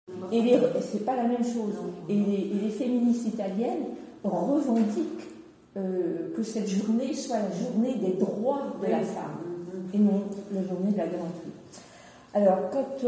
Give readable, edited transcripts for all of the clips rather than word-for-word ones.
Et c'est pas la même chose. Et les féministes italiennes revendiquent que cette journée soit la journée des droits de la femme et non la journée de la galanterie. Alors, quand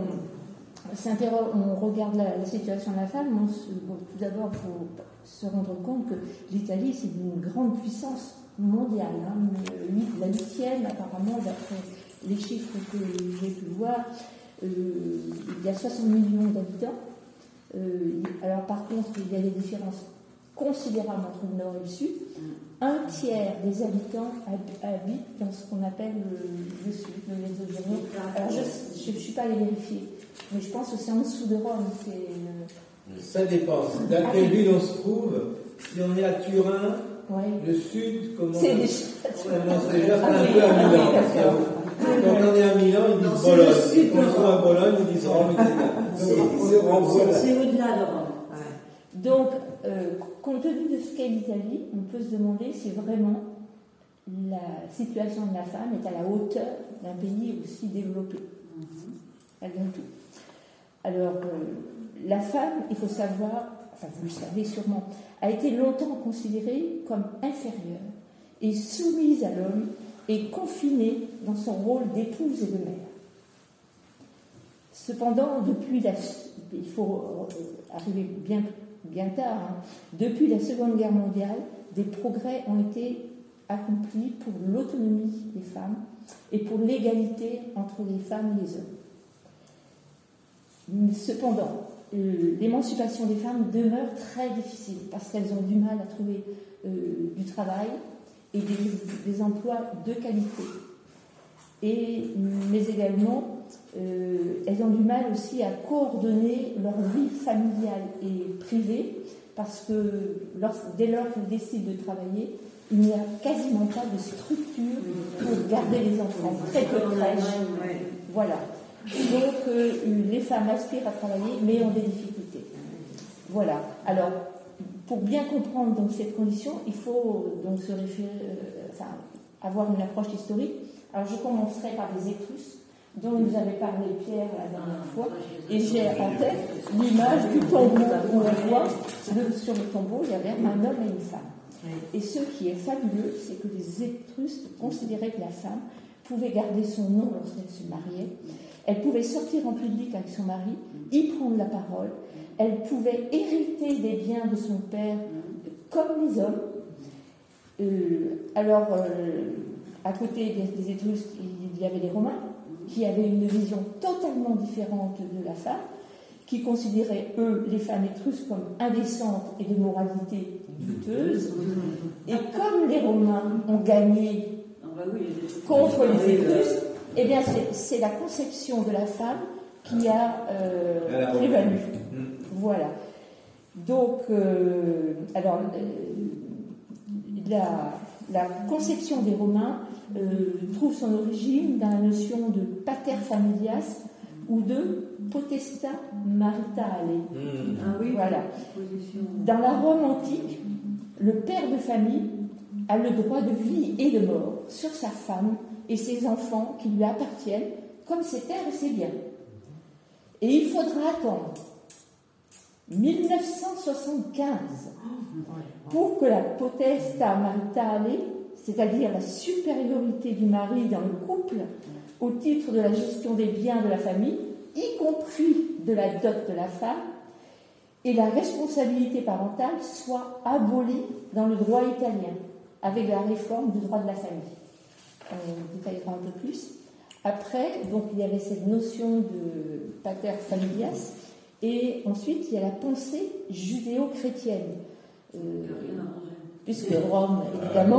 on regarde la situation de la femme, tout d'abord, il faut se rendre compte que l'Italie, c'est une grande puissance mondiale. La 8e, apparemment, d'après les chiffres que j'ai pu voir, il y a 60 millions d'habitants. Alors, par contre, il y a des différences considérables entre le nord et le sud. Un tiers des habitants habitent dans ce qu'on appelle le sud, le Mezzogiorno. Alors, je ne suis pas allée vérifier, mais je pense que c'est en dessous de Rome. Ça dépend. Dans quelle ville on se trouve? Si on est à Turin, le sud, comment c'est déjà un peu à Milan. Quand on est à Milan, ils disent Bologne. Quand on est à Bologne, ils disent Rome, etc. C'est au-delà de Rome. Donc, compte tenu de ce qu'est l'Italie, on peut se demander si vraiment la situation de la femme est à la hauteur d'un pays aussi développé. Malgré tout. Alors, la femme, il faut savoir, enfin vous le savez sûrement, a été longtemps considérée comme inférieure et soumise à l'homme et confinée dans son rôle d'épouse et de mère. Cependant, il faut arriver bien tard, depuis la Seconde Guerre mondiale, des progrès ont été accomplis pour l'autonomie des femmes et pour l'égalité entre les femmes et les hommes. Cependant, l'émancipation des femmes demeure très difficile parce qu'elles ont du mal à trouver du travail et des emplois de qualité. Mais également, elles ont du mal aussi à coordonner leur vie familiale et privée parce que dès lors qu'elles décident de travailler, il n'y a quasiment pas de structure pour garder les enfants, très peu de crèches. Voilà. Donc, les femmes aspirent à travailler, mais ont des difficultés. Voilà. Alors, pour bien comprendre donc, cette condition, il faut donc se référer, avoir une approche historique. Alors, je commencerai par les Étrusques, dont nous avait parlé Pierre la dernière fois, et j'ai en tête l'image du tombeau où on voit sur le tombeau, il y avait un homme et une femme. Et ce qui est fabuleux, c'est que les Étrusques considéraient que la femme pouvait garder son nom lorsqu'elle se mariait. Elle pouvait sortir en public avec son mari, y prendre la parole. Elle pouvait hériter des biens de son père comme les hommes. À côté des Étrusques, il y avait les Romains qui avaient une vision totalement différente de la femme, qui considéraient, eux, les femmes étrusques comme indécentes et de moralité douteuse. Et comme les Romains ont gagné contre les Étrusques, eh bien, c'est la conception de la femme qui a prévalu. Voilà. Donc, la conception des Romains trouve son origine dans la notion de pater familias ou de potestas maritale. Voilà. Dans la Rome antique, le père de famille a le droit de vie et de mort sur sa femme et ses enfants qui lui appartiennent, comme ses terres et ses biens. Et il faudra attendre 1975 pour que la potestas maritale, c'est-à-dire la supériorité du mari dans le couple, au titre de la gestion des biens de la famille, y compris de la dot de la femme, et la responsabilité parentale soit abolie dans le droit italien, avec la réforme du droit de la famille. On détaillera un peu plus. Après, donc, il y avait cette notion de pater familias, et ensuite, il y a la pensée judéo-chrétienne. Puisque Rome, évidemment,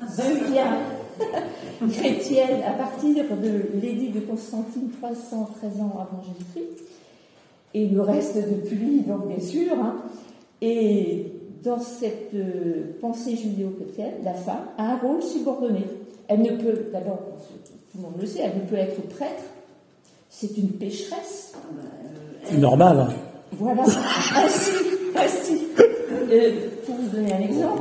devient chrétienne à partir de l'édit de Constantine, 313 ans avant Jésus-Christ, et le reste depuis, donc bien sûr. Et dans cette pensée judéo-chrétienne, la femme a un rôle subordonné. Elle ne peut, d'abord, tout le monde le sait, elle ne peut être prêtre, c'est une pécheresse. C'est normal. Voilà, ainsi. Pour vous donner un exemple,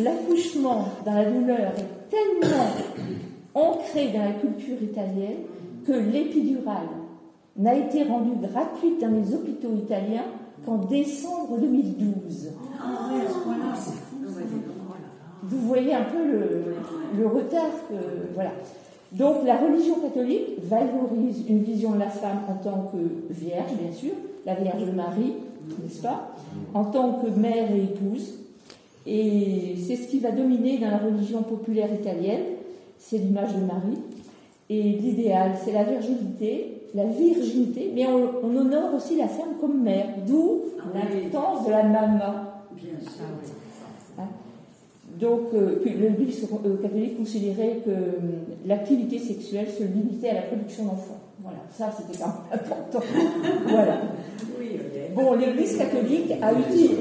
l'accouchement dans la douleur est tellement ancré dans la culture italienne que l'épidurale n'a été rendue gratuite dans les hôpitaux italiens qu'en décembre 2012. Ah oui, à ce point-là, c'est fou. Vous voyez un peu le retard que... Voilà. Donc la religion catholique valorise une vision de la femme en tant que vierge, bien sûr, la Vierge Marie, n'est-ce pas, en tant que mère et épouse. Et c'est ce qui va dominer dans la religion populaire italienne, c'est l'image de Marie. Et l'idéal, c'est la virginité, mais on honore aussi la femme comme mère, d'où l'importance de la mama. Bien sûr. Hein? Donc, l'Église catholique considérait que l'activité sexuelle se limitait à la production d'enfants. Voilà, ça c'était quand même important. Voilà. Bon, l'Église catholique a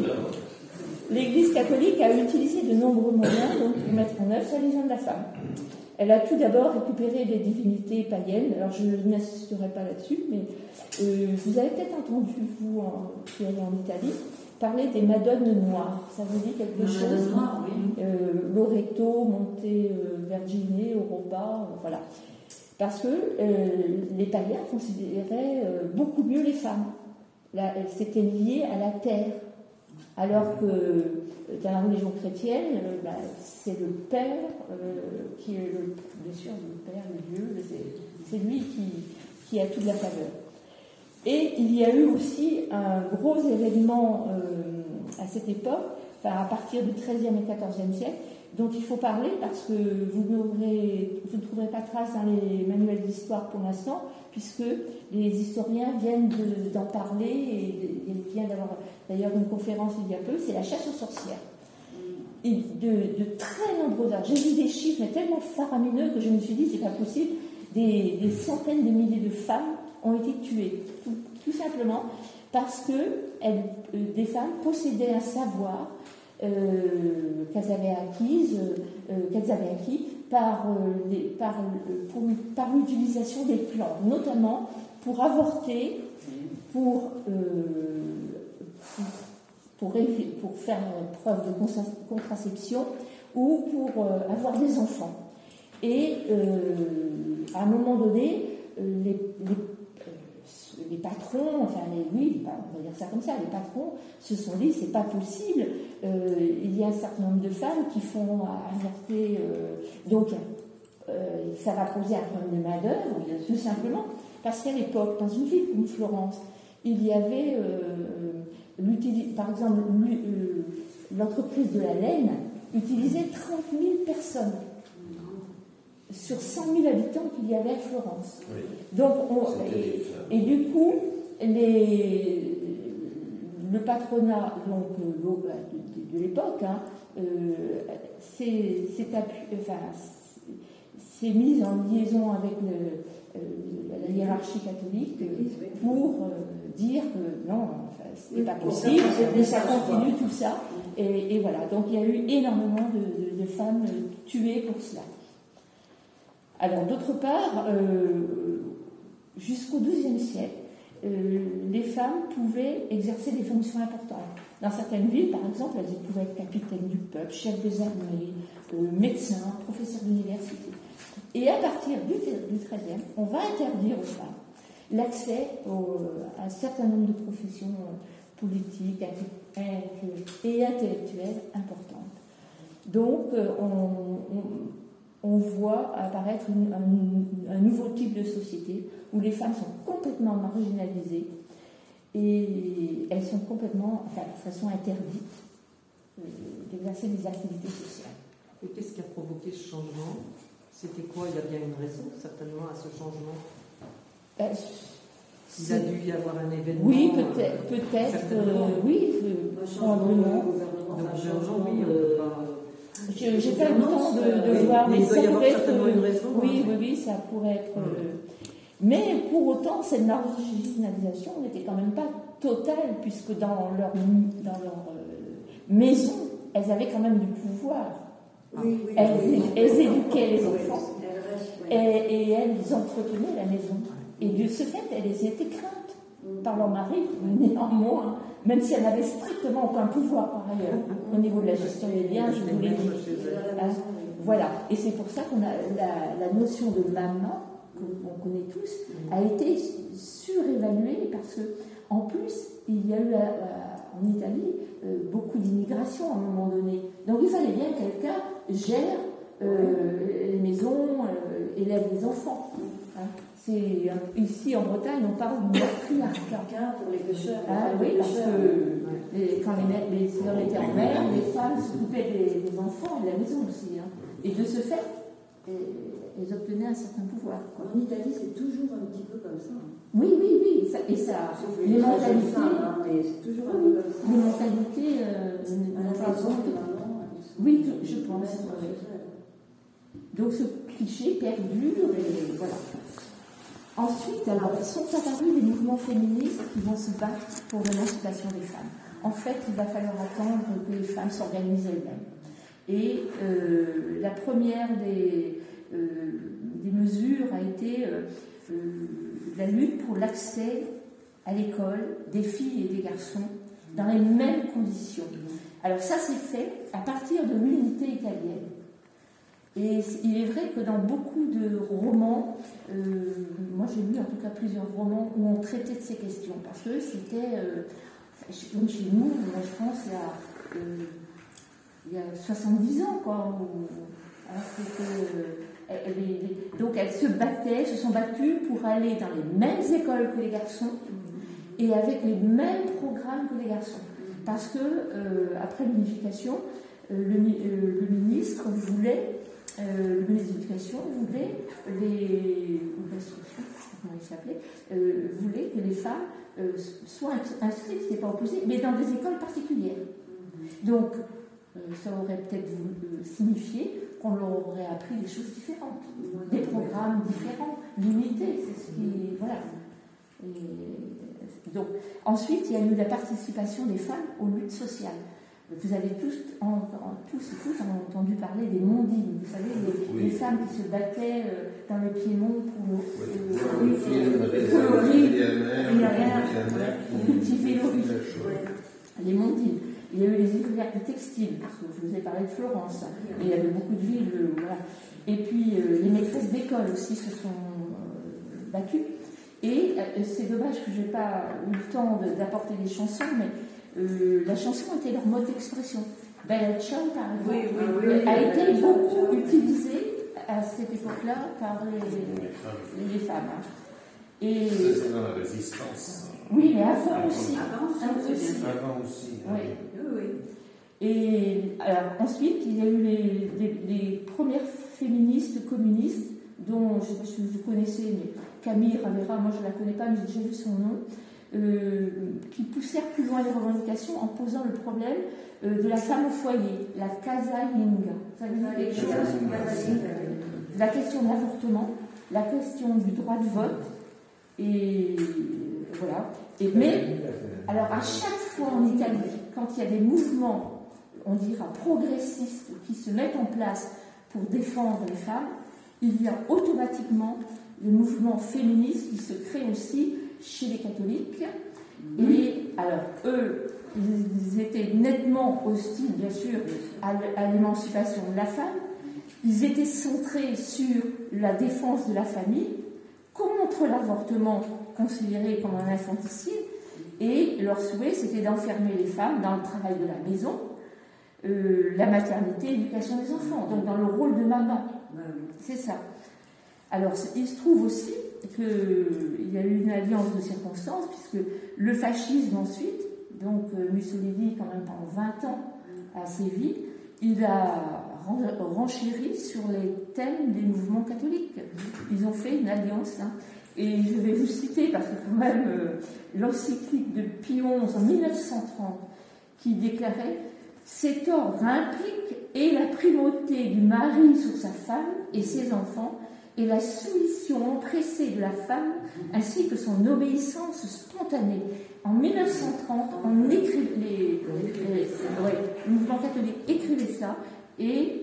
utilisé de nombreux moyens pour mettre en œuvre sa vision de la femme. Elle a tout d'abord récupéré des divinités païennes. Alors je n'insisterai pas là-dessus, mais vous avez peut-être entendu, vous qui allez en Italie, parler des Madones noires. Ça vous dit quelque chose? Noire, oui. Loreto, Monte Vergine, Europa, voilà. Parce que les païens considéraient beaucoup mieux les femmes. C'était lié à la terre. Alors que dans la religion chrétienne, c'est le Père qui est bien sûr le Père, le Dieu, c'est lui qui a toute la faveur. Et il y a eu aussi un gros événement à cette époque, à partir du XIIIe et XIVe siècle, dont il faut parler parce que vous ne trouverez pas trace dans les manuels d'histoire pour l'instant, puisque les historiens viennent d'en parler, et il vient d'avoir d'ailleurs une conférence il y a peu, c'est la chasse aux sorcières. Et de très nombreux arts. J'ai vu des chiffres mais tellement faramineux que je me suis dit, c'est pas possible, des centaines de milliers de femmes ont été tuées, tout simplement parce que des femmes possédaient un savoir qu'elles avaient acquis par l'utilisation des plantes, notamment pour avorter, pour faire preuve de contraception ou pour avoir des enfants. Et à un moment donné, les patrons, on va dire ça comme ça, les patrons se sont dit, c'est pas possible, il y a un certain nombre de femmes qui font avorter, donc ça va poser un problème de main-d'œuvre, tout simplement, parce qu'à l'époque, dans une ville comme Florence, il y avait, par exemple, l'entreprise de la laine utilisait 30 000 personnes sur 100 000 habitants qu'il y avait à Florence. Oui. Donc, et du coup, le patronat de l'époque s'est mis en liaison avec la hiérarchie catholique pour dire que non, c'était pas possible, ça continue tout ça. Et voilà, donc il y a eu énormément de femmes tuées pour cela. Alors, d'autre part, jusqu'au XIIe siècle, les femmes pouvaient exercer des fonctions importantes. Dans certaines villes, par exemple, elles pouvaient être capitaines du peuple, chefs des armées, médecins, professeurs d'université. Et à partir du XIIIe, on va interdire aux femmes l'accès à un certain nombre de professions politiques et intellectuelles importantes. Donc, on voit apparaître un nouveau type de société où les femmes sont complètement marginalisées et elles sont complètement, de façon interdite d'exercer des activités sociales. Et qu'est-ce qui a provoqué ce changement? C'était quoi? Il y a bien une raison, certainement, à ce changement. Il a dû y avoir un événement. Oui, peut-être, oui, probablement. J'ai pas eu le temps de voir, mais ça pourrait être. Une raison, oui, ça pourrait être. Mais pour autant, cette marginalisation n'était quand même pas totale, puisque dans leur maison, elles avaient quand même du pouvoir. Oui, elles éduquaient les enfants et elles entretenaient la maison. Et de ce fait, elles étaient craintes par leur mari, néanmoins, même si elles n'avaient strictement aucun pouvoir par ailleurs au niveau de la gestion des biens, je vous l'ai dit. Voilà. Et c'est pour ça qu'on a la notion de maman qu'on connaît tous, a été surévalué parce que, en plus, il y a eu en Italie beaucoup d'immigration à un moment donné. Donc il fallait bien que quelqu'un gère les maisons, élève les enfants. Hein. Ici en Bretagne, on parle de matriarcat. Pour les pêcheurs. Ah, oui, parce que quand les hommes étaient en mer, les femmes s'occupaient des enfants et de la maison aussi. Hein. Et de ce fait, elles obtenaient un certain pouvoir. Quoi. En Italie, c'est toujours un petit peu comme ça. Oui. Les mentalités. Mais c'est toujours un peu comme ça. Les mentalités. Oui, je pense. Donc ce cliché perdure et voilà. Ensuite, alors, sont apparus des mouvements féministes qui vont se battre pour l'émancipation des femmes. En fait, il va falloir attendre que les femmes s'organisent elles-mêmes. Et la première des mesures a été la lutte pour l'accès à l'école des filles et des garçons dans les mêmes conditions. Alors ça, c'est fait à partir de l'unité italienne. Et il est vrai que dans beaucoup de romans, moi j'ai lu en tout cas plusieurs romans où on traitait de ces questions, parce que c'était, comme chez nous, moi je pense il y a 70 ans, quoi. Donc elles se sont battues pour aller dans les mêmes écoles que les garçons et avec les mêmes programmes que les garçons. Parce que, après l'unification, le ministre voulait... le ministre de l'Éducation voulait voulait que les femmes soient inscrites, ce n'est pas opposé, mais dans des écoles particulières. Donc, ça aurait peut-être signifié qu'on leur aurait appris des choses différentes, des programmes différents, limités, c'est ce qui... Voilà. Donc, ensuite, il y a eu la participation des femmes aux luttes sociales. Vous avez tous entendu parler des mondines, vous savez, les femmes qui se battaient dans le Piémont pour cultiver le riz. Les mondines. Il y a eu les ouvrières du textile, parce que je vous ai parlé de Florence, et il y avait beaucoup de villes. Voilà. Et puis les maîtresses d'école aussi se sont battues. Et c'est dommage que je n'ai pas eu le temps d'apporter des chansons, mais la chanson était leur mode d'expression. Bella Ciao, par exemple, a été beaucoup utilisée à cette époque-là par les femmes. Hein. Et c'est dans la résistance. Oui, mais avant aussi. Avant aussi. Oui. Et alors, ensuite, il y a eu les premières féministes communistes, dont je ne sais pas si vous connaissez, mais Camille Ravera, moi je ne la connais pas, mais j'ai déjà vu son nom, qui poussèrent plus loin les revendications en posant le problème de la femme au foyer, la casalinga. Ça veut dire quelque chose. La question de l'avortement, la question du droit de vote, et voilà. Mais, alors à chaque fois en Italie, quand il y a des mouvements, on dira progressistes, qui se mettent en place pour défendre les femmes, il y a automatiquement le mouvement féministe qui se crée aussi chez les catholiques. Et alors, eux, ils étaient nettement hostiles, bien sûr, à l'émancipation de la femme. Ils étaient centrés sur la défense de la famille, contre l'avortement considéré comme un infanticide, et leur souhait, c'était d'enfermer les femmes dans le travail de la maison, la maternité, l'éducation des enfants, donc dans le rôle de maman. C'est ça. Alors, il se trouve aussi qu'il y a eu une alliance de circonstances, puisque le fascisme ensuite, donc Mussolini, quand même pendant 20 ans, a sévi, il a renchéri sur les thèmes des mouvements catholiques. Ils ont fait une alliance. Hein. Et je vais vous citer, parce que quand même, l'encyclique de Pie XI en 1930, qui déclarait « Cet ordre implique et la primauté du mari sur sa femme et ses enfants, et la soumission empressée de la femme, ainsi que son obéissance spontanée. » En 1930, le mouvement catholique écrivait ça, et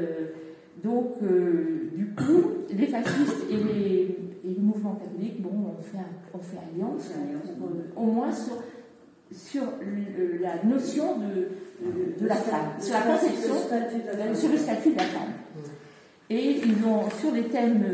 du coup, les fascistes et le mouvement catholique, on fait alliance, au moins sur la notion de la femme, sur la conception, sur le statut de la femme. Et ils ont, sur les thèmes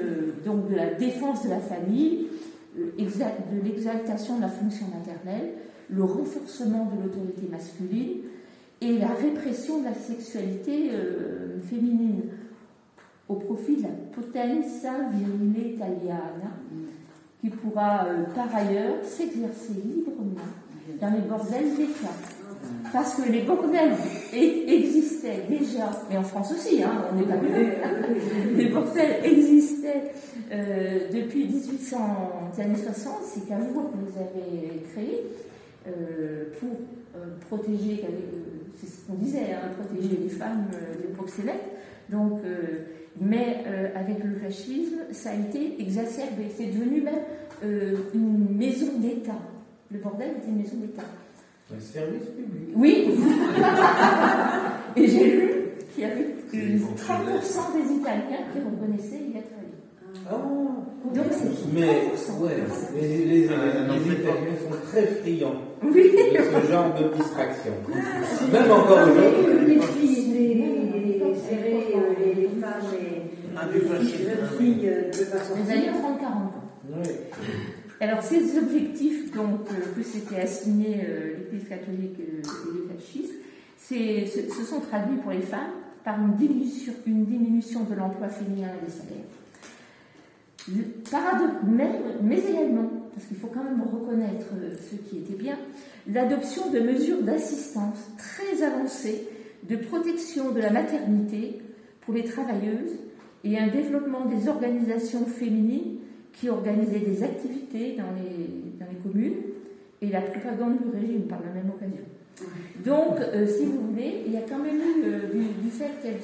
donc de la défense de la famille, de l'exaltation de la fonction maternelle, le renforcement de l'autorité masculine et la répression de la sexualité féminine au profit de la potenza virile italiana qui pourra par ailleurs s'exercer librement dans les bordels d'État. Parce que les bordels existaient déjà, mais en France aussi, hein, on n'est pas mieux. Les bordels existaient depuis 1800, les années 60, c'est Cavour qui les avait créés pour protéger, c'est ce qu'on disait, hein, protéger les femmes des proxénètes. Donc, mais avec le fascisme, ça a été exacerbé. C'est devenu même une maison d'État. Le bordel était une maison d'État. Un service public. Oui. Et j'ai lu qu'il y avait 30% des Italiens qui reconnaissaient y être allés. Ah. Donc c'est 30%. Mais les Italiens sont très friands de ce genre de distraction. Même encore aujourd'hui. Les filles, les femmes, les jeunes filles de façon. Les années 30-40 ans. Oui. Alors, ces objectifs donc, que s'était assigné l'Église catholique et les fascistes, se sont traduits pour les femmes par une diminution de l'emploi féminin et des salaires. Mais également, parce qu'il faut quand même reconnaître ce qui était bien, l'adoption de mesures d'assistance très avancées de protection de la maternité pour les travailleuses et un développement des organisations féminines qui organisaient des activités dans les communes et la propagande du régime par la même occasion. Donc, si vous voulez, il y a quand même eu du fait qu'elles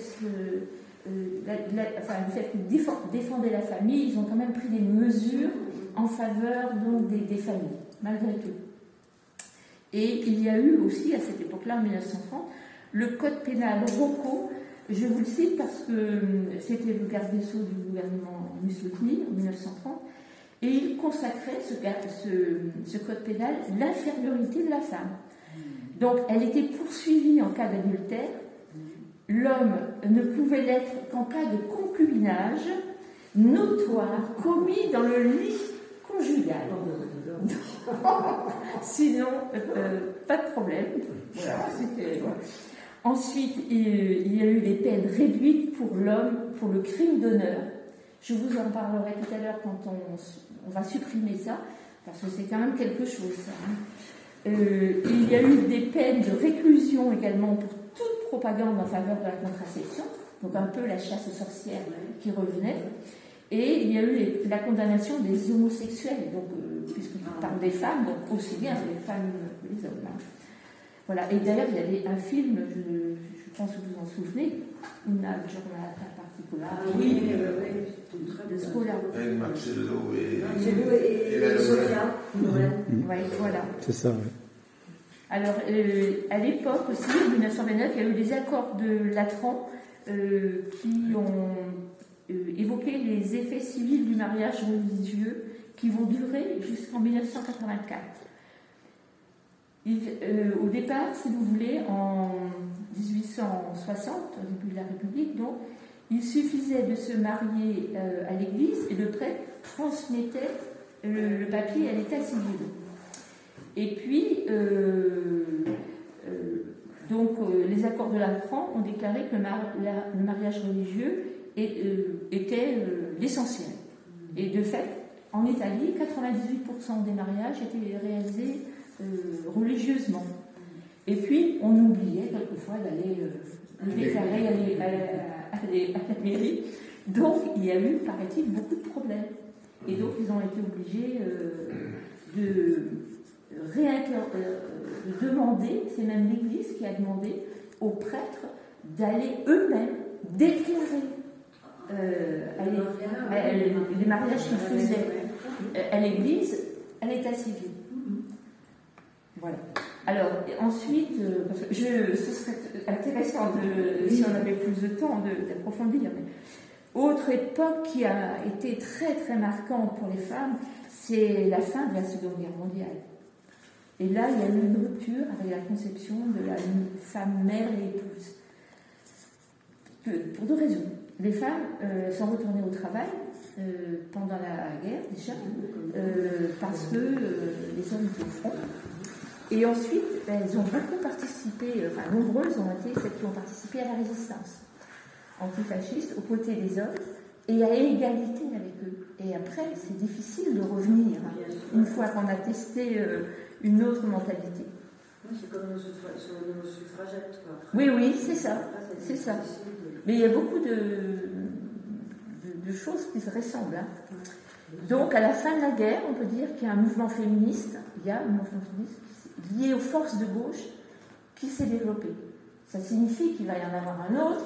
défendaient la famille, ils ont quand même pris des mesures en faveur donc, des familles, malgré tout. Et il y a eu aussi, à cette époque-là, en 1930, le code pénal Rocco. Je vous le cite parce que c'était le garde des Sceaux du gouvernement Mussolini en 1930, et il consacrait ce code pénal l'infériorité de la femme. Donc elle était poursuivie en cas d'adultère, l'homme ne pouvait l'être qu'en cas de concubinage notoire commis dans le lit conjugal. Sinon, pas de problème. Voilà, voilà. Ensuite, il y a eu des peines réduites pour l'homme pour le crime d'honneur. Je vous en parlerai tout à l'heure quand on va supprimer ça, parce que c'est quand même quelque chose, ça. Il y a eu des peines de réclusion également pour toute propagande en faveur de la contraception, donc un peu la chasse aux sorcières qui revenait. Et il y a eu la condamnation des homosexuels, donc, puisqu'on parle des femmes, donc aussi bien les femmes que les hommes. Hein. Voilà. Et d'ailleurs, il y a un film, je pense que vous en souvenez, Una giornata particolare. Oui, de Scola. Marcello et Sofia. Oui, voilà. C'est ça, oui. Alors, à l'époque aussi, en 1929, il y a eu des accords de Latran qui ont évoqué les effets civils du mariage religieux qui vont durer jusqu'en 1984. Au départ, si vous voulez, en 1860, au début de la République, donc, il suffisait de se marier à l'église et le prêtre transmettait le papier à l'état civil. Et puis, les accords de Latran ont déclaré que le mariage religieux était l'essentiel. Et de fait, en Italie, 98% des mariages étaient réalisés religieusement. Et puis, on oubliait quelquefois d'aller déclarer à la mairie. Donc, il y a eu, paraît-il, beaucoup de problèmes. Et donc, ils ont été obligés de demander, c'est même l'Église qui a demandé aux prêtres d'aller eux-mêmes déclarer les mariages qu'ils faisaient à l'Église, à l'état civil. Voilà. Alors, ensuite, parce que ce serait intéressant, si on avait plus de temps, d'approfondir. Autre époque qui a été très très marquante pour les femmes, c'est la fin de la Seconde Guerre mondiale. Et là, il y a eu une rupture avec la conception de la femme mère et épouse. Pour deux raisons. les femmes sont retournées au travail pendant la guerre déjà, parce que les hommes étaient au front. Et ensuite, elles ont beaucoup participé, enfin nombreuses ont été celles qui ont participé à la résistance antifasciste aux côtés des hommes et à égalité avec eux. Et après, c'est difficile de revenir une fois qu'on a testé une autre mentalité. C'est comme nos suffragettes, quoi. Oui, c'est ça. C'est ça. Mais il y a beaucoup de choses qui se ressemblent. Hein. Donc, à la fin de la guerre, on peut dire qu'il y a un mouvement féministe, lié aux forces de gauche qui s'est développé. Ça signifie qu'il va y en avoir un autre.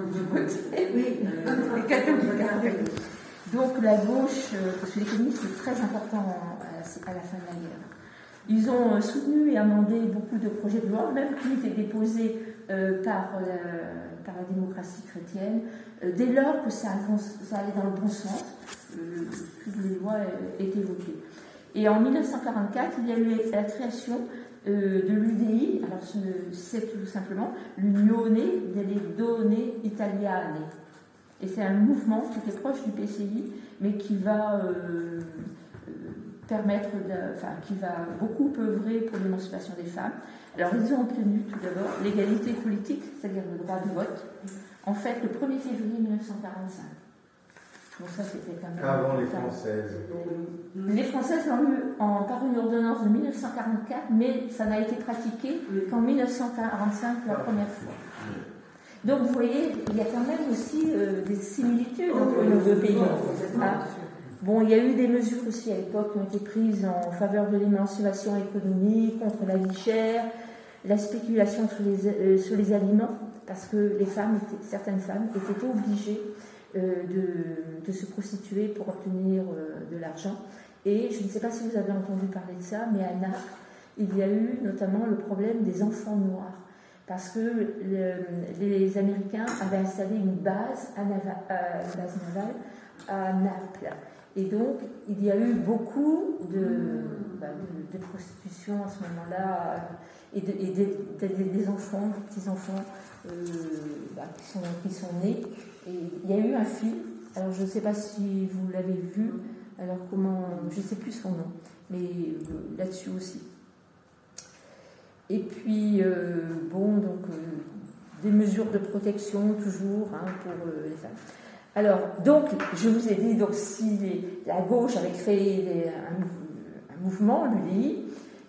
Les catholiques. Donc, la gauche, parce que les communistes, c'est très important à la fin de la guerre. Ils ont soutenu et amendé beaucoup de projets de loi, même qui étaient déposés par la démocratie chrétienne, dès lors que ça allait dans le bon sens, toutes les lois étaient votées. Et en 1944, il y a eu la création de l'UDI, alors c'est tout simplement l'Unione delle Donne Italiane. Et c'est un mouvement qui était proche du PCI, mais qui va qui va beaucoup œuvrer pour l'émancipation des femmes. Alors, ils ont obtenu tout d'abord l'égalité politique, c'est-à-dire le droit de vote, en fait, le 1er février 1945. Donc ça, c'était quand même... Avant les Françaises. Les Françaises l'ont eu par une ordonnance de 1944, mais ça n'a été pratiqué qu'en 1945 la première fois. Donc, vous voyez, il y a quand même aussi des similitudes entre nos deux pays. Bon, il y a eu des mesures aussi à l'époque qui ont été prises en faveur de l'émancipation économique, contre la vie chère, la spéculation sur les aliments, parce que certaines femmes étaient obligées de se prostituer pour obtenir de l'argent. Et je ne sais pas si vous avez entendu parler de ça, mais à Naples, il y a eu notamment le problème des enfants noirs, parce que les Américains avaient installé une base navale à Naples. Et donc, il y a eu beaucoup de prostitution à ce moment-là, et des enfants, des petits-enfants qui sont nés. Et il y a eu un film, alors je ne sais pas si vous l'avez vu, alors je ne sais plus son nom, mais là-dessus aussi. Et puis, des mesures de protection toujours pour les femmes. Alors, donc, je vous ai dit, donc, si la gauche avait créé un mouvement, l'UDI,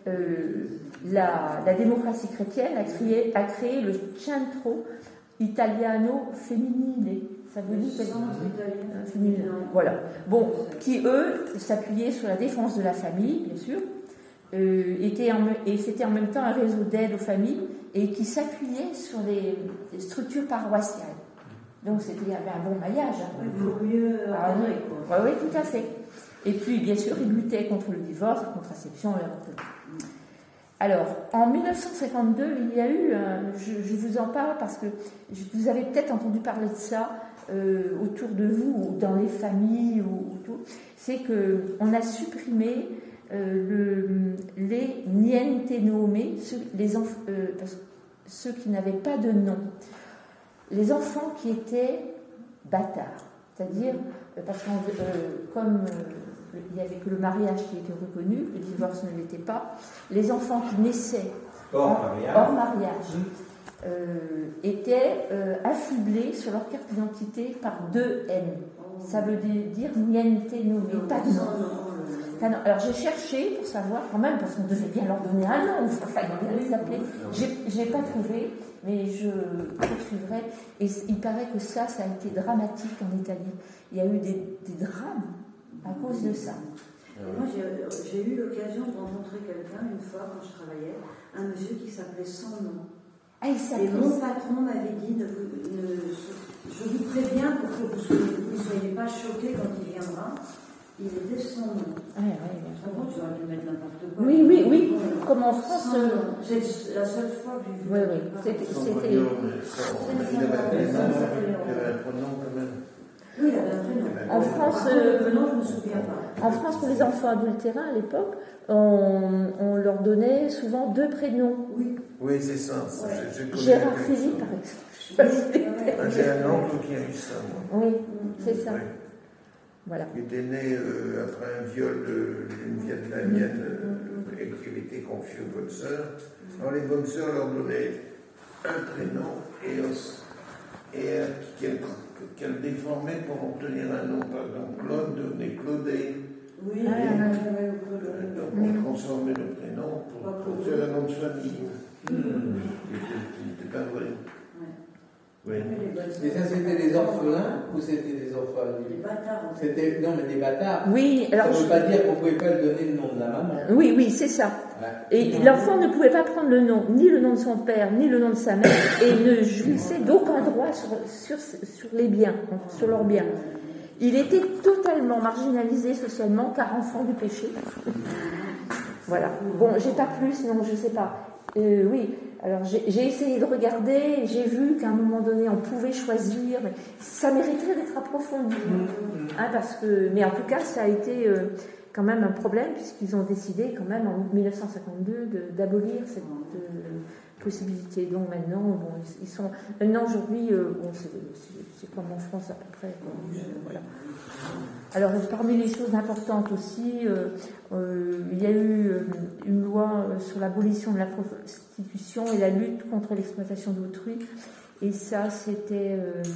la démocratie chrétienne a créé le Centro Italiano Femminile. Ça veut dire féminin. Voilà. Bon, qui, eux, s'appuyaient sur la défense de la famille, bien sûr, et c'était en même temps un réseau d'aide aux familles, et qui s'appuyait sur les structures paroissiales. Donc, il y avait un bon maillage. Il faut mieux oui, tout à fait. Et puis, bien sûr, ils luttaient contre le divorce, la contraception et l'avortement. Alors, en 1952, il y a eu, je vous en parle parce que vous avez peut-être entendu parler de ça autour de vous, ou dans les familles, ou tout, c'est qu'on a supprimé les niente nome, ceux qui n'avaient pas de nom. Les enfants qui étaient bâtards, c'est-à-dire, parce que comme il n'y avait que le mariage qui était reconnu, le divorce ne l'était pas, les enfants qui naissaient hors mariage étaient affublés sur leur carte d'identité par 2 N. Ça veut dire niente nome, pas de nom. Alors j'ai cherché pour savoir quand même, parce qu'on devait bien leur donner un nom, enfin il bien les appeler. J'ai pas trouvé, mais je poursuivrai. Et il paraît que ça a été dramatique en Italie. Il y a eu des drames à cause de ça. Moi j'ai eu l'occasion de rencontrer quelqu'un une fois quand je travaillais, un monsieur qui s'appelait Sans Nom. Et mon patron m'avait dit je vous préviens pour que vous ne soyez pas choqués quand il viendra. Il était Sans Nom. Tu aurais pu mettre n'importe quoi. Oui. Comme en France. C'est la seule fois que j'ai vu. C'était. Il avait un prénom quand même. Oui, il avait un prénom. En France, non, je ne me souviens pas. En France, pour les enfants adultérins, à l'époque, on leur donnait souvent 2 prénoms. Oui, c'est ça. Gérard Philippe, par exemple. J'ai un oncle qui a eu ça, moi. Oui, c'est ça. Oui. Voilà. Il était né après un viol d'une vietnamienne et qui avait été confié aux bonnes sœurs. Alors les bonnes sœurs leur donnaient un prénom et qu'elles déformaient pour obtenir un nom. Par exemple, Claude devenait Claudé. Oui, donc on transformait le prénom pour faire un nom de famille. Qui n'était pas vrai. Oui. Mais ça, c'était des orphelins ou c'était des orphelins? Des bâtards. C'était, non, mais des bâtards. Oui, alors. Ça ne veut pas dire qu'on ne pouvait pas lui donner le nom de la maman. Oui, c'est ça. Ouais. Et l'enfant ne pouvait pas prendre le nom, ni le nom de son père, ni le nom de sa mère, et ne jouissait d'aucun droit sur les biens, sur leurs biens. Il était totalement marginalisé socialement, car enfant du péché. Voilà. Bon, j'ai pas plus, non, je sais pas. Oui, alors j'ai essayé de regarder, j'ai vu qu'à un moment donné on pouvait choisir, mais ça mériterait d'être approfondi. Mais en tout cas, ça a été quand même un problème, puisqu'ils ont décidé quand même en 1952 d'abolir cette possibilité. Donc maintenant, ils sont. Maintenant, aujourd'hui, c'est comme en France à peu près. Voilà. Alors, parmi les choses importantes aussi, il y a eu une loi sur l'abolition de la prostitution et la lutte contre l'exploitation d'autrui. Et ça, c'était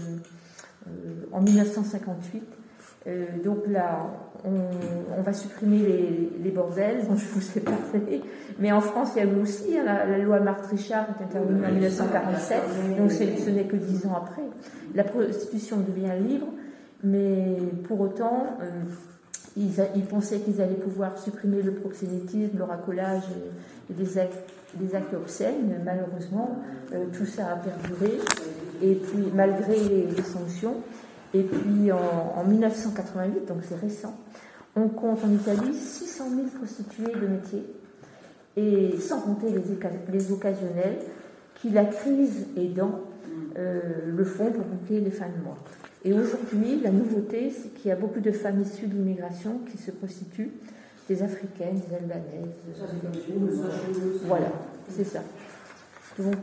en 1958. Donc là, on va supprimer les bordels dont je vous ai parlé. Mais en France, il y a eu aussi la loi Marthe-Richard qui est intervenue en 1947. Donc ce n'est que 10 ans après. La prostitution devient libre. Mais pour autant, ils pensaient qu'ils allaient pouvoir supprimer le proxénétisme, le racolage et des actes obscènes. Malheureusement, tout ça a perduré. Et puis, malgré les sanctions. Et puis, en 1988, donc c'est récent, on compte en Italie 600 000 prostituées de métier. Et sans compter les occasionnels, qui la crise aidant le font pour boucler les fins de mois. Et aujourd'hui, la nouveauté, c'est qu'il y a beaucoup de femmes issues de l'immigration qui se prostituent, des Africaines, des Albanaises. Voilà, c'est ça. Donc,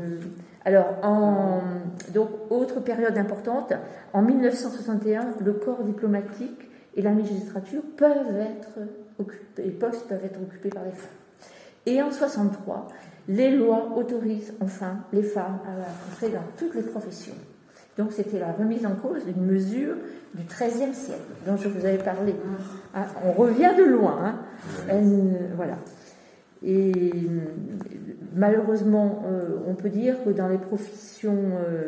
donc, autre période importante, en 1961, le corps diplomatique et la magistrature peuvent être occupés par les femmes. Et en 1963, les lois autorisent enfin les femmes à entrer dans toutes les professions. Donc c'était la remise en cause d'une mesure du XIIIe siècle dont je vous avais parlé. On revient de loin. Voilà. Et malheureusement, on peut dire que dans les professions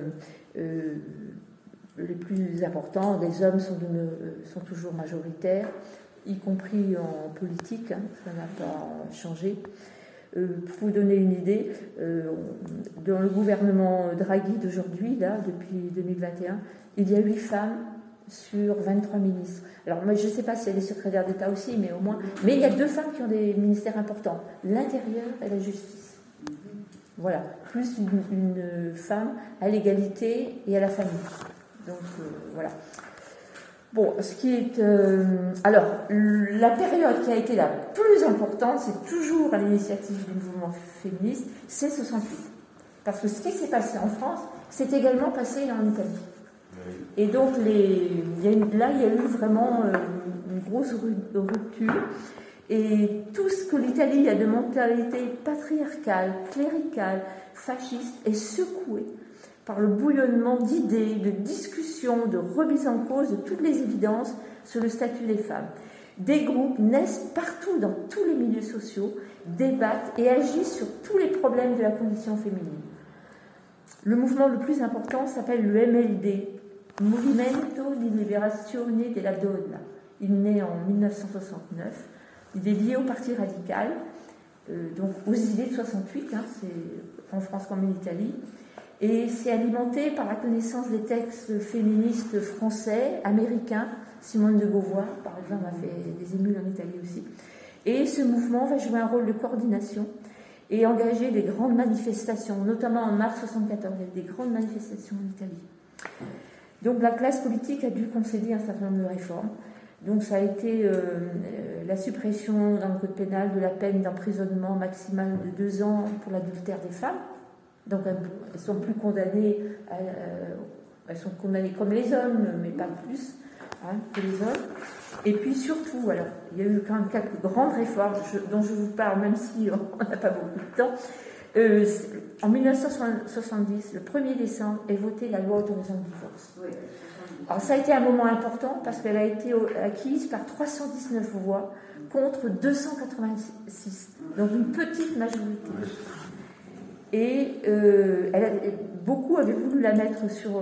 les plus importantes, les hommes sont toujours majoritaires, y compris en politique, ça n'a pas changé. Pour vous donner une idée, dans le gouvernement Draghi d'aujourd'hui, là, depuis 2021, il y a 8 femmes sur 23 ministres. Alors moi je ne sais pas si elle est secrétaire d'État aussi, mais au moins. Mais il y a 2 femmes qui ont des ministères importants, l'intérieur et la justice. Voilà, plus une femme à l'égalité et à la famille. Donc voilà. Bon, ce qui est... alors, la période qui a été la plus importante, c'est toujours à l'initiative du mouvement féministe, c'est 68. Parce que ce qui s'est passé en France, c'est également passé en Italie. Et donc, il y a eu vraiment une grosse rupture. Et tout ce que l'Italie a de mentalité patriarcale, cléricale, fasciste, est secoué par le bouillonnement d'idées, de discussions, de remise en cause de toutes les évidences sur le statut des femmes. Des groupes naissent partout dans tous les milieux sociaux, débattent et agissent sur tous les problèmes de la condition féminine. Le mouvement le plus important s'appelle le MLD, Movimento di Liberazione della Donna. Il naît en 1969. Il est lié au Parti radical, donc aux idées de 68, c'est en France comme en Italie. Et c'est alimenté par la connaissance des textes féministes français, américains. Simone de Beauvoir, par exemple, a fait des émules en Italie aussi. Et ce mouvement va jouer un rôle de coordination et engager des grandes manifestations, notamment en mars 1974, il y a des grandes manifestations en Italie. Donc la classe politique a dû concéder un certain nombre de réformes. Donc ça a été la suppression dans le code pénal de la peine d'emprisonnement maximale de 2 ans pour l'adultère des femmes. Donc elles sont plus condamnées, elles sont condamnées comme les hommes, mais pas plus que les hommes. Et puis surtout, alors, il y a eu quand même quelques grandes réformes dont je vous parle, même si on n'a pas beaucoup de temps. En 1970, le 1er décembre, est votée la loi autorisant le divorce. Oui. Alors ça a été un moment important parce qu'elle a été acquise par 319 voix contre 286, donc une petite majorité. Et beaucoup avaient voulu la mettre sur...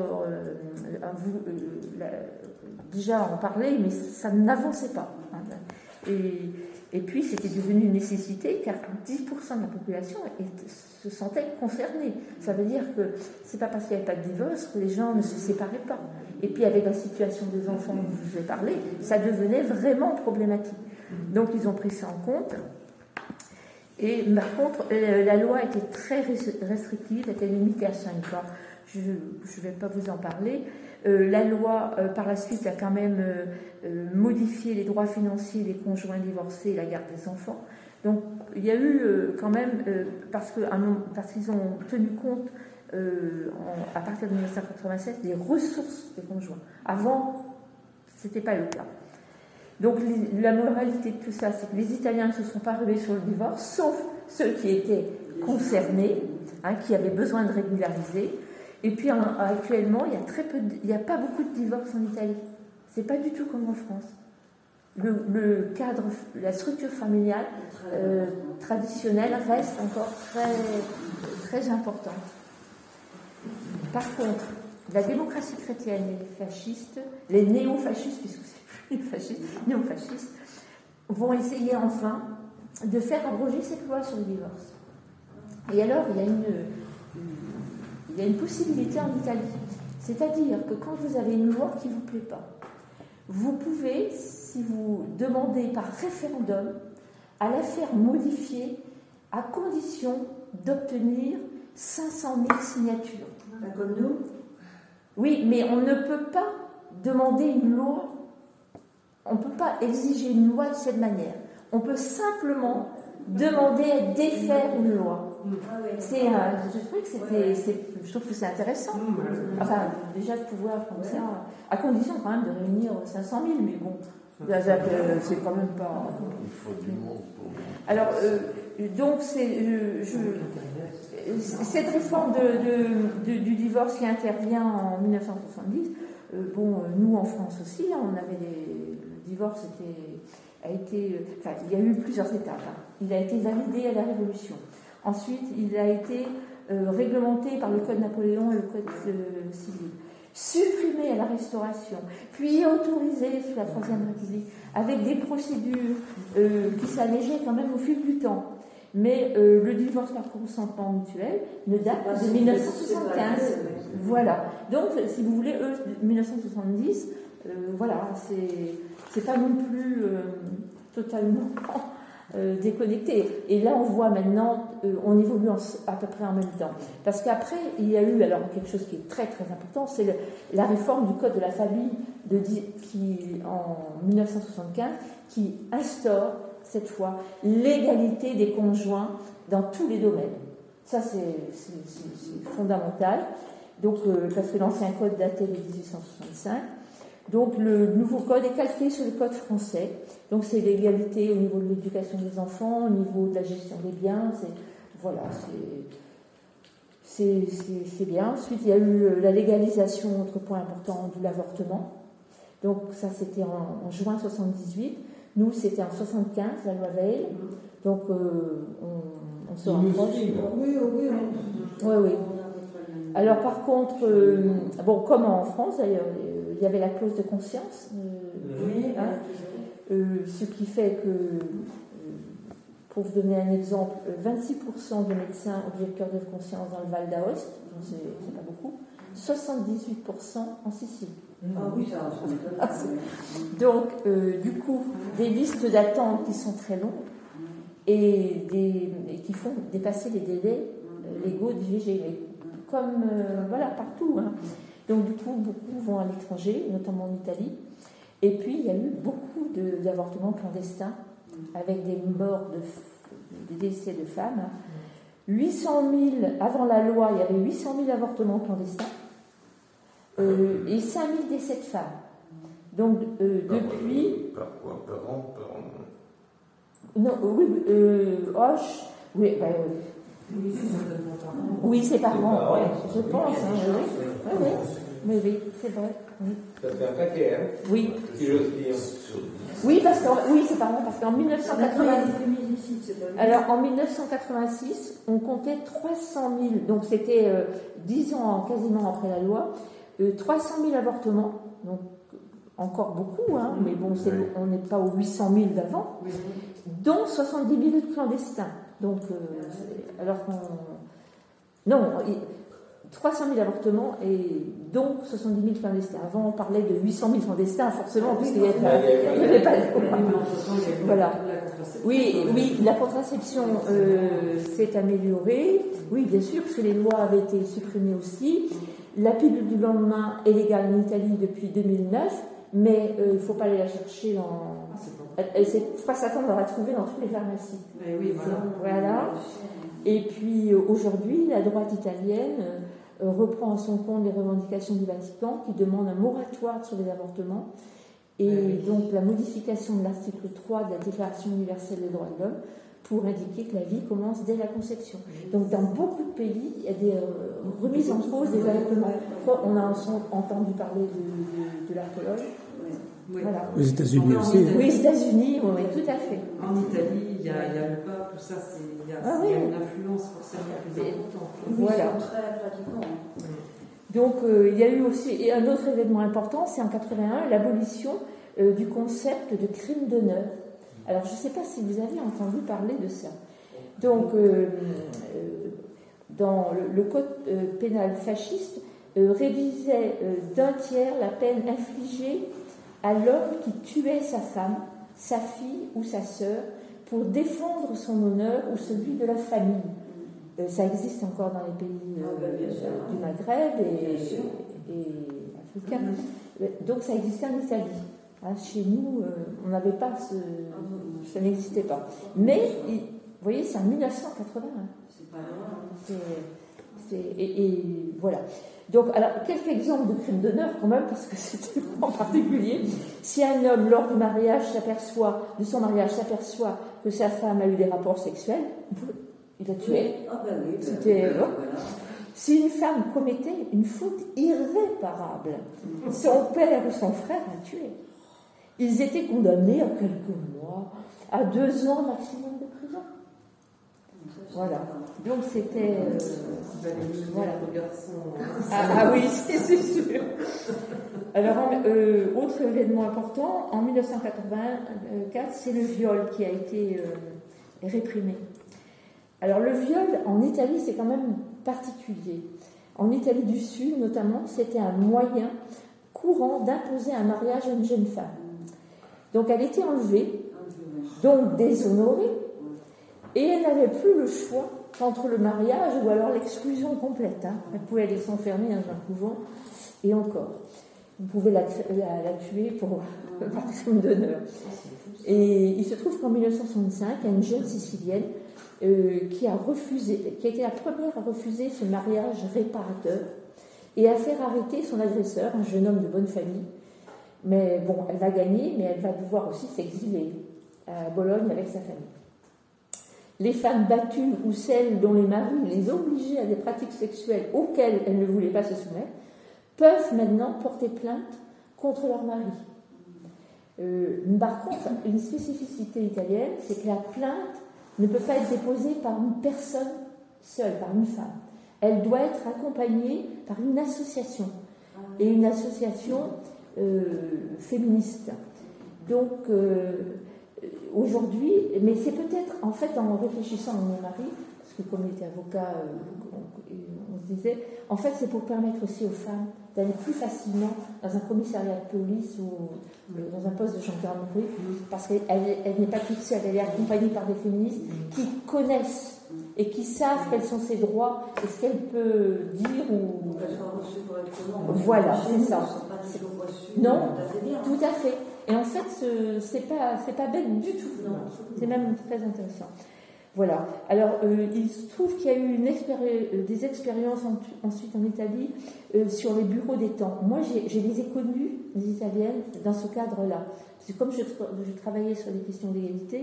déjà en parler, mais ça n'avançait pas. Et puis c'était devenu une nécessité car 10% de la population se sentait concernée. Ça veut dire que c'est pas parce qu'il n'y avait pas de divorce que les gens ne se séparaient pas. Et puis avec la situation des enfants dont je vous ai parlé, ça devenait vraiment problématique. Donc ils ont pris ça en compte. Et par contre, la loi était très restrictive, elle était limitée à 5 ans. Je ne vais pas vous en parler. La loi, par la suite, a quand même modifié les droits financiers des conjoints divorcés et la garde des enfants. Donc, il y a eu quand même, parce qu'ils ont tenu compte, à partir de 1987, des ressources des conjoints. Avant, ce n'était pas le cas. Donc, la moralité de tout ça, c'est que les Italiens ne se sont pas rués sur le divorce, sauf ceux qui étaient concernés, qui avaient besoin de régulariser. Et puis actuellement, il n'y a pas beaucoup de divorces en Italie. C'est pas du tout comme en France. Le cadre, la structure familiale traditionnelle reste encore très, très importante. Par contre, la démocratie chrétienne et les fascistes, les néo-fascistes, puisque c'est plus les fascistes, néo-fascistes, vont essayer enfin de faire abroger cette loi sur le divorce. Et alors, il y a une possibilité en Italie. C'est-à-dire que quand vous avez une loi qui ne vous plaît pas, vous pouvez, si vous demandez par référendum, à la faire modifier à condition d'obtenir 500 000 signatures. Comme nous ? Oui, mais on ne peut pas demander une loi, on ne peut pas exiger une loi de cette manière. On peut simplement demander à défaire une loi. Je trouve que c'est intéressant. Enfin, déjà de pouvoir comme ça, à condition quand même de réunir 500 000, mais bon, c'est quand même pas. Il faut du monde pour. Alors, donc, cette réforme du divorce qui intervient en 1970, nous en France aussi, on avait le divorce il y a eu plusieurs étapes. Il a été validé à la Révolution. Ensuite, il a été réglementé par le Code Napoléon et le Code civil. Supprimé à la Restauration, puis autorisé sous la Troisième République, avec des procédures qui s'allégeaient quand même au fil du temps. Mais le divorce par consentement mutuel ne date pas de 1975. Voilà. Donc, si vous voulez, 1970, voilà, c'est pas non plus totalement déconnecté. Et là, on voit maintenant, on évolue à peu près en même temps. Parce qu'après, il y a eu alors quelque chose qui est très très important, c'est la réforme du Code de la famille en 1975, qui instaure cette fois l'égalité des conjoints dans tous les domaines. Ça, c'est fondamental. Donc, parce que l'ancien code datait de 1865. Donc, le nouveau code est calqué sur le code français. Donc, c'est l'égalité au niveau de l'éducation des enfants, au niveau de la gestion des biens. C'est bien. Ensuite, il y a eu la légalisation, autre point important, de l'avortement. Donc, ça, c'était en juin 78. Nous, c'était en 75, la loi Veil. Donc, on se rapproche. Oui. Alors, par contre, comme en France, d'ailleurs, il y avait la clause de conscience. Ce qui fait que, pour vous donner un exemple, 26% des médecins objecteurs de conscience dans le Val d'Aoste, donc c'est pas beaucoup, 78% en Sicile. Ah oui, ça. Donc, du coup, des listes d'attente qui sont très longues et qui font dépasser les délais légaux d'IVG, mais comme partout. Donc du coup, beaucoup vont à l'étranger, notamment en Italie. Et puis, il y a eu beaucoup d'avortements clandestins, avec des morts, des décès de femmes. 800 000, avant la loi, il y avait 800 000 avortements clandestins, et 5 000 décès de femmes. Donc, depuis... Par quoi? Par an? Non, oui, oui, ben, oui, c'est par an, ouais, je pense, oui, oui, c'est vrai. Oui. Ça fait un paquet, hein? Oui. Si j'ose dire. Oui, c'est par an, parce qu'en 1986, alors en 1986, on comptait 300 000, donc c'était 10 ans quasiment après la loi, 300 000 avortements, donc encore beaucoup, hein, mais bon, on n'est pas aux 800 000 d'avant, dont 70 000 clandestins. Donc, alors qu'on... Non, 300 000 avortements et dont 70 000 clandestins. Avant, on parlait de 800 000 clandestins, forcément, puisqu'il n'y avait pas de loi. Voilà. Oui, la contraception s'est améliorée. Oui, bien sûr, parce que les lois avaient été supprimées aussi. La pilule du lendemain est légale en Italie depuis 2009, mais il ne faut pas aller la chercher dans... Il faut s'attendre à la trouver dans toutes les pharmacies. Oui, voilà. Et puis aujourd'hui, la droite italienne reprend à son compte les revendications du Vatican qui demandent un moratoire sur les avortements et donc la modification de l'article 3 de la Déclaration universelle des droits de l'homme pour indiquer que la vie commence dès la conception. Donc dans beaucoup de pays, il y a des remises en cause des avortements. On a entendu parler de la Pologne. Oui. Voilà. Aux États-Unis aussi. Oui, aux États-Unis, oui, tout à fait. En Italie, il y a le pape, tout ça, il y a une influence forcément plus importante. Voilà. Très pratiquant. Donc, il y a eu aussi un autre événement important, c'est en 81, l'abolition du concept de crime d'honneur. Alors, je ne sais pas si vous avez entendu parler de ça. Donc, dans le code pénal fasciste, révisait d'un tiers la peine infligée à l'homme qui tuait sa femme, sa fille ou sa sœur pour défendre son honneur ou celui de la famille. Ça existe encore dans les pays du Maghreb et africains. Donc ça existait en Italie. Hein, chez nous, on n'avait pas ça n'existait pas. Mais, vous voyez, c'est en 1980. C'est pas loin. Et voilà. Donc, alors, quelques exemples de crimes d'honneur quand même, parce que c'était en particulier. Si un homme, lors du mariage, de son mariage, s'aperçoit que sa femme a eu des rapports sexuels, il a tué. C'était... Voilà. Si une femme commettait une faute irréparable, son père ou son frère l'a tué. Ils étaient condamnés à quelques mois, à 2 ans maximum de prison. Voilà. Donc c'était... voilà. Ah oui, c'est sûr. Alors, autre événement important, en 1984, c'est le viol qui a été réprimé. Alors le viol en Italie, c'est quand même particulier. En Italie du Sud, notamment, c'était un moyen courant d'imposer un mariage à une jeune femme. Donc elle était enlevée, donc déshonorée, et elle n'avait plus le choix entre le mariage ou alors l'exclusion complète. Hein. Elle pouvait aller s'enfermer dans un couvent, et encore. Vous pouvez la tuer par crime d'honneur. Et il se trouve qu'en 1965, il y a une jeune Sicilienne qui a été la première à refuser ce mariage réparateur et à faire arrêter son agresseur, un jeune homme de bonne famille. Mais bon, elle va gagner, mais elle va devoir aussi s'exiler à Bologne avec sa famille. Les femmes battues ou celles dont les maris les obligeaient à des pratiques sexuelles auxquelles elles ne voulaient pas se soumettre peuvent maintenant porter plainte contre leur mari. Par contre, une spécificité italienne, c'est que la plainte ne peut pas être déposée par une personne seule, par une femme. Elle doit être accompagnée par une association, et une association féministe. Donc, aujourd'hui, mais c'est peut-être, en fait, en réfléchissant à mon mari, parce que comme il était avocat, on se disait, en fait, c'est pour permettre aussi aux femmes d'aller plus facilement dans un commissariat de police ou dans un poste de gendarmerie, parce qu'elle n'est pas toute seule, elle est accompagnée par des féministes qui connaissent et qui savent quels sont ses droits et ce qu'elle peut dire ou. Qu'elle soit reçue correctement. Voilà, c'est ça. Pas toujours reçues, non, bien. tout à fait. Et en fait, c'est pas bête du tout. Non. C'est même très intéressant. Voilà. Alors, il se trouve qu'il y a eu des expériences ensuite en Italie sur les bureaux des temps. Moi, je les ai connues, les Italiennes, dans ce cadre-là. Parce que comme je travaillais sur les questions d'égalité,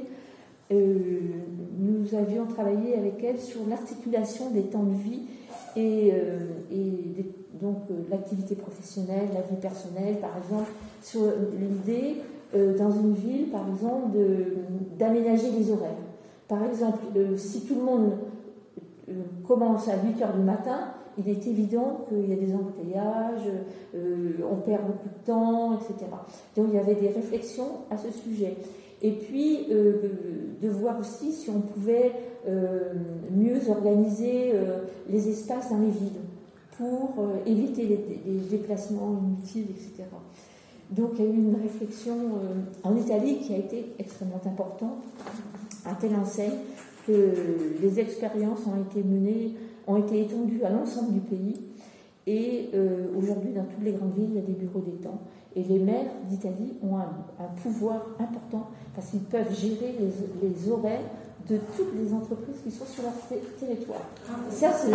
nous avions travaillé avec elles sur l'articulation des temps de vie et donc l'activité professionnelle, la vie personnelle, par exemple, sur l'idée, dans une ville, par exemple, d'aménager les horaires. Par exemple, si tout le monde commence à 8h du matin, il est évident qu'il y a des embouteillages, on perd beaucoup de temps, etc. Donc il y avait des réflexions à ce sujet. Et puis, de voir aussi si on pouvait mieux organiser les espaces dans les villes pour éviter les déplacements inutiles, etc. Donc il y a eu une réflexion en Italie qui a été extrêmement importante, à telle enseigne que les expériences ont été étendues à l'ensemble du pays. Et aujourd'hui, dans toutes les grandes villes, il y a des bureaux des temps. Et les maires d'Italie ont un pouvoir important parce qu'ils peuvent gérer les horaires de toutes les entreprises qui sont sur leur territoire. Ça, c'est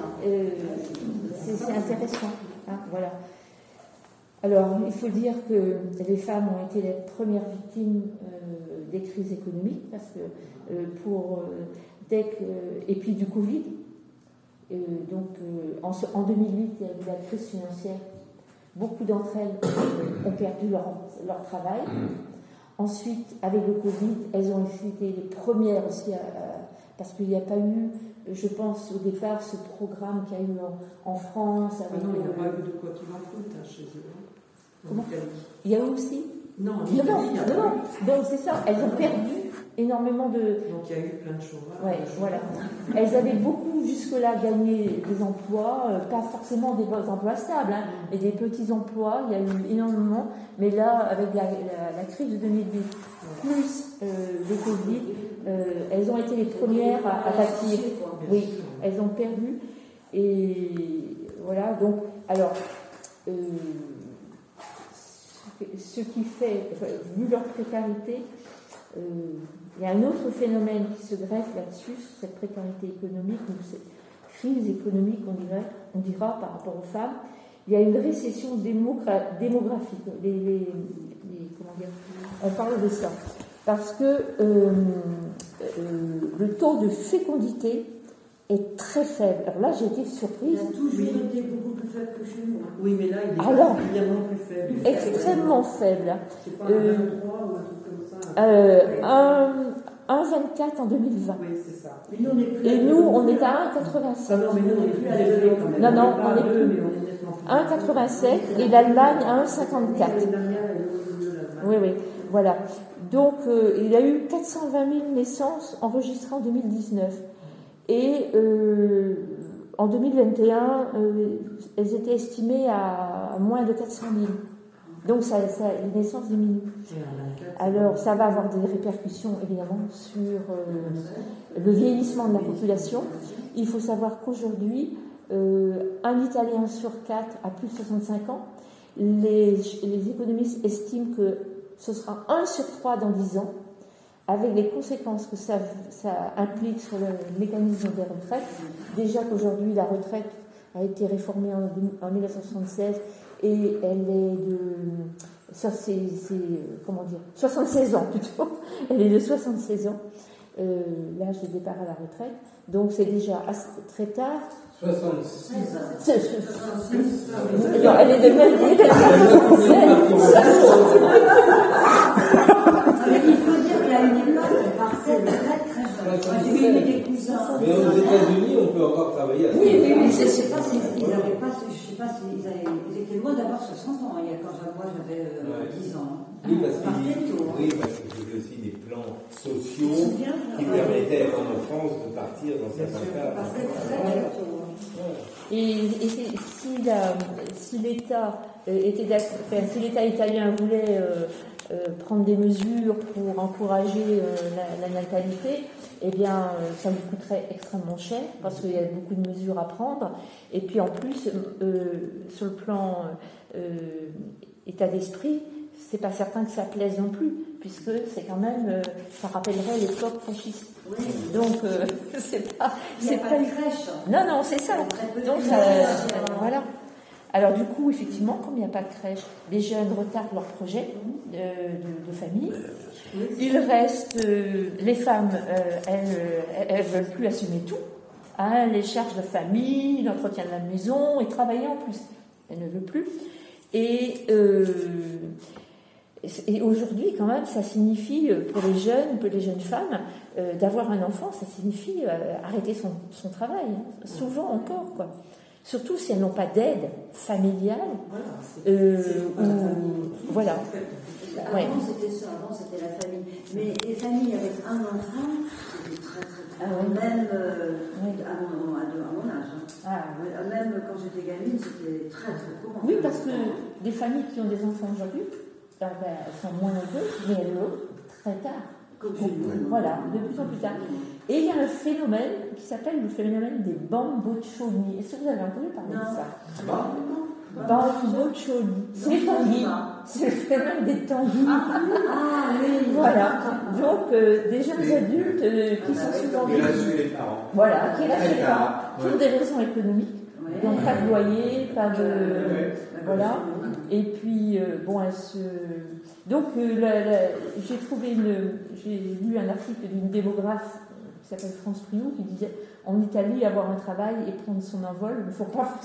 intéressant. Hein, voilà. Alors, il faut dire que les femmes ont été les premières victimes des crises économiques parce que et puis du Covid. En 2008, il y a eu la crise financière. Beaucoup d'entre elles ont perdu leur travail. Ensuite, avec le Covid, elles ont été les premières aussi, parce qu'il n'y a pas eu, je pense, au départ, ce programme qu'il y a eu en France. Avec non, il n'y a pas eu de quoi qu'il en coûte chez eux. Comment ? Il y a eu aussi ? Non, donc c'est ça, elles ont perdu énormément de... Donc il y a eu plein de choses. Ouais, voilà. Elles avaient beaucoup jusque-là gagné des emplois, pas forcément des emplois stables, hein, mais des petits emplois, il y a eu énormément. Mais là, avec la crise de 2008, plus le Covid, elles ont été les premières à pâtir. Oui, elles ont perdu. Et voilà, donc, alors... ce qui fait, vu leur précarité, il y a un autre phénomène qui se greffe là-dessus, cette précarité économique, ou cette crise économique, on dira par rapport aux femmes. Il y a une récession démographique. Comment dire, on parle de ça. Parce que le taux de fécondité est très faible. Alors là, j'ai été surprise. Il a toujours été beaucoup plus faible que chez nous. Oui, mais là, il est évidemment plus faible. Extrêmement faible. C'est pas un 23 ou un truc comme ça. 1,24 en 2020. Oui, c'est ça. Et nous, on est à 1,87. Non, mais nous, on n'est plus à l'élevé quand même. Non, on est plus. 1,87 et l'Allemagne à 1,54. Oui, voilà. Donc, il y a eu 420 000 naissances enregistrées en 2019. Et en 2021, elles étaient estimées à moins de 400 000. Donc les naissances diminuent. Alors ça va avoir des répercussions évidemment sur le vieillissement de la population. Il faut savoir qu'aujourd'hui, un Italien sur 4 a plus de 65 ans. Les économistes estiment que ce sera 1 sur 3 dans 10 ans. Avec les conséquences que ça implique sur le mécanisme des retraites. Déjà qu'aujourd'hui, la retraite a été réformée en 1976 et elle est de... Ça, c'est comment dire 76 ans plutôt. Elle est de 76 ans, l'âge de départ à la retraite. Donc c'est déjà très tard. 66 Non, elle est de 76. Mais aux États-Unis, on peut encore travailler à ça. Oui, mais je ne sais pas s'ils étaient loin d'avoir 60 ans. Il y a quand moi j'avais 10 ans. Oui, parce qu'il y avait aussi des plans sociaux qui permettaient, comme en France, de partir dans certains cas. Et si l'État italien voulait prendre des mesures pour encourager la natalité, eh bien, ça lui coûterait extrêmement cher parce qu'il y a beaucoup de mesures à prendre. Et puis en plus, sur le plan état d'esprit, c'est pas certain que ça plaise non plus, puisque c'est quand même, ça rappellerait l'époque fasciste. Oui. Donc c'est pas de crèche. Non, c'est ça. Donc voilà. Alors du coup, effectivement, comme il n'y a pas de crèche, les jeunes retardent leur projet de famille. Il reste, les femmes, elles veulent plus assumer tout, hein, les charges de famille, l'entretien de la maison, et travailler en plus. Elles ne veulent plus. Et aujourd'hui, quand même, ça signifie, pour les jeunes femmes, d'avoir un enfant, ça signifie arrêter son travail, hein, souvent encore, quoi. Surtout si elles n'ont pas d'aide familiale. Voilà. Avant, c'était ça, avant, c'était la famille. Mais les familles avec un enfant, c'était très, très courant. Même à mon âge. Hein. Même quand j'étais gamine, c'était très, très courant. Oui, parce que des familles qui ont des enfants aujourd'hui, elles sont moins nombreuses, mais elles l'ont très tard. Voilà, de plus en plus tard. Et il y a un phénomène qui s'appelle le phénomène des bamboccioni. Est-ce que vous avez entendu parler de ça? Bamboccioni. C'est les tanguis. C'est le phénomène des tanguis. Oui. Voilà. Donc, des jeunes adultes qui sont souvent... Qui lâchent les parents. Voilà, qui lâchent les parents. Pour des raisons économiques. Donc, pas de loyer, pas de... Voilà. Et puis, bon, elle se... Donc, j'ai lu un article d'une démographe qui s'appelle France Priou qui disait en Italie, avoir un travail et prendre son envol ne vont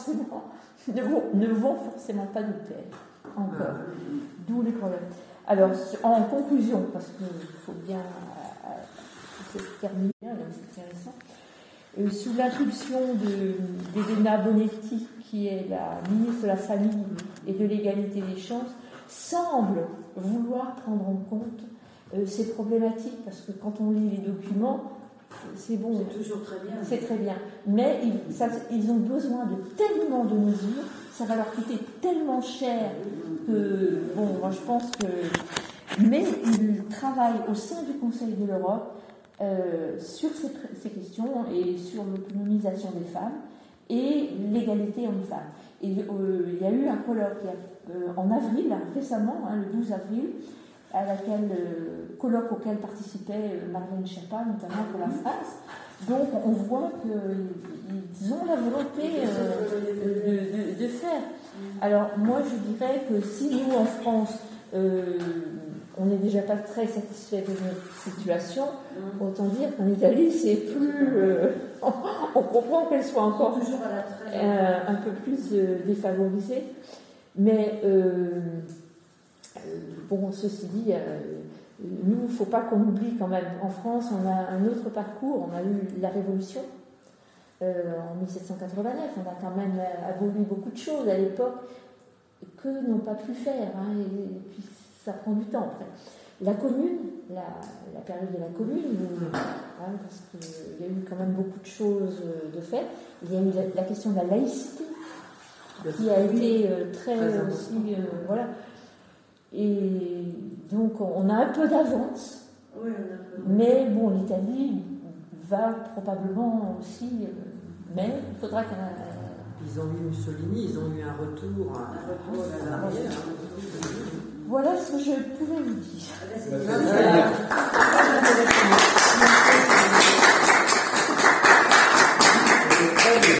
forcément pas nous plaire encore. D'où les problèmes. Alors, en conclusion, parce qu'il faut bien terminer, c'est intéressant. Sous l'impulsion d'Elena Bonetti, qui est la ministre de la Famille et de l'égalité des chances, semble vouloir prendre en compte ces problématiques, parce que quand on lit les documents, c'est bon. C'est toujours très bien. C'est très bien. Mais ils ont besoin de tellement de mesures, ça va leur coûter tellement cher que, bon, moi je pense que... Mais ils travaillent au sein du Conseil de l'Europe sur ces questions et sur l'autonomisation des femmes et l'égalité homme-femme. Et il y a eu un colloque en avril, récemment, le 12 avril, colloque auquel participait Marlène Schiappa, notamment pour la France. Donc on voit qu'ils ont la volonté de faire. Alors moi je dirais que si nous en France, on n'est déjà pas très satisfait de notre situation, autant dire qu'en Italie c'est plus... on comprend qu'elle soit encore un peu plus défavorisée. Mais bon, ceci dit, nous, il ne faut pas qu'on oublie quand même. En France, on a un autre parcours. On a eu la Révolution en 1789. On a quand même aboli beaucoup de choses à l'époque que n'ont pas pu faire. Hein, et puis, ça prend du temps après. La Commune, la période de la Commune, parce qu'il y a eu quand même beaucoup de choses de fait. Il y a eu la question de la laïcité, qui a été très aussi... voilà. Et donc, on a un peu d'avance. Oui, mais bon, l'Italie va probablement aussi... mais il faudra qu'elle... Ils ont eu Mussolini, ils ont eu un retour à l'arrière. Voilà ce que je pouvais vous dire. Merci.